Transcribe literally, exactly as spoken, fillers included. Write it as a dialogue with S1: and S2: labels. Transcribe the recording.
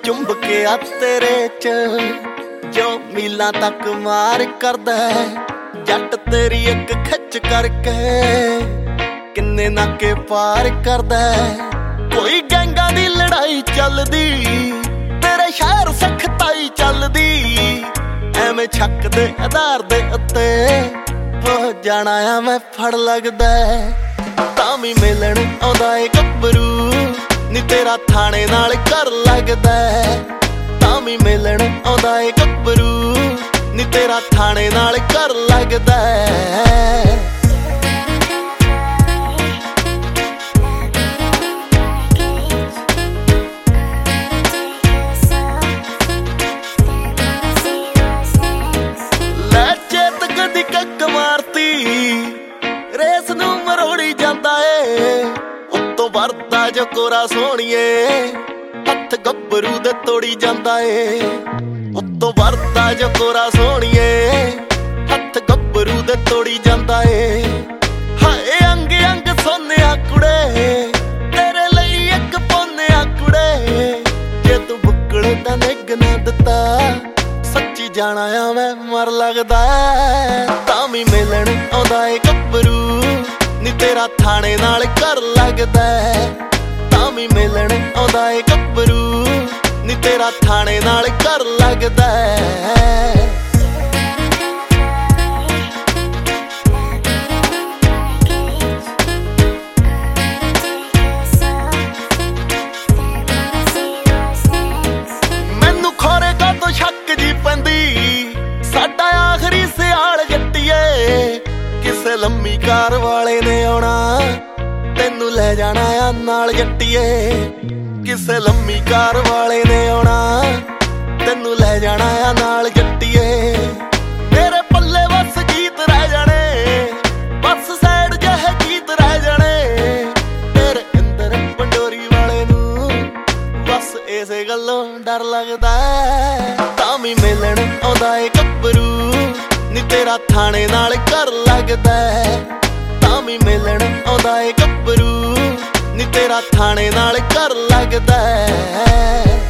S1: चुंब के आ तेरे च जो मीलां तक मार करदा है जट तेरी एक खिच करके किन्ने नाके पार करदा है। कोई गैंगां दी लड़ाई चलदी तेरे शहर सख्ताई चलदी एवें छक दे आधार दे उत्ते हो जाना आ मैं फड़ लगदा तां भी मिलण आउंदा ए गब्बरू नी तेरा थाने नाल घर लगदा तां भी मिलण आउंदा ए गब्बरू नी तेरा थाने नाल घर लगदा। ले चेत गदी कक मारती रेस नूं मरोड़ी जांदा ए उत्तों वरदा जो कोरा सोहणीए हथ गब्बरू दे तोड़ी जांदा ए उत्तों वरदा जो कोरा सोहणीए हथ गब्बरू दे तोड़ी जांदा ए। हाए अंग अंग सोनिया कुड़े तेरे लई एक पोनिया कुड़े जे तू बुक्कड़ दा निग ना दिता सच्ची जाना आ मैं मर लगदा तां भी मिलण आउंदा ए गब्बरू नी तेरा थाने नाल घर लगदा तां भी मिलण आउंदा ए गब्बरू नी तेरा थाने नाल घर लगदा। मैनू खोरे का तो शक जी पैंदी साडा आखरी सियाल जट्टीए किसे लम्मी कार वाले ने आउणा तैनू ले जाना आ नाल जट्टीए किसे लम्मी कार वाले ने आउणा तैनू ले जाना आ नाल जट्टीए। मेरे पल्ले बस गीत रह जाने बस साइड जहे गीत रह जाने तेरे अंदर पंडोरी वाले नू बस इसे गल्लों डर लगदा तां भी मिलण आउंदा ए गब्बरू नी तेरा थाने नाल घर लगदा तां भी मिलण आउंदा ए गब्बरू नी तेरा थाने नाल घर लगदा।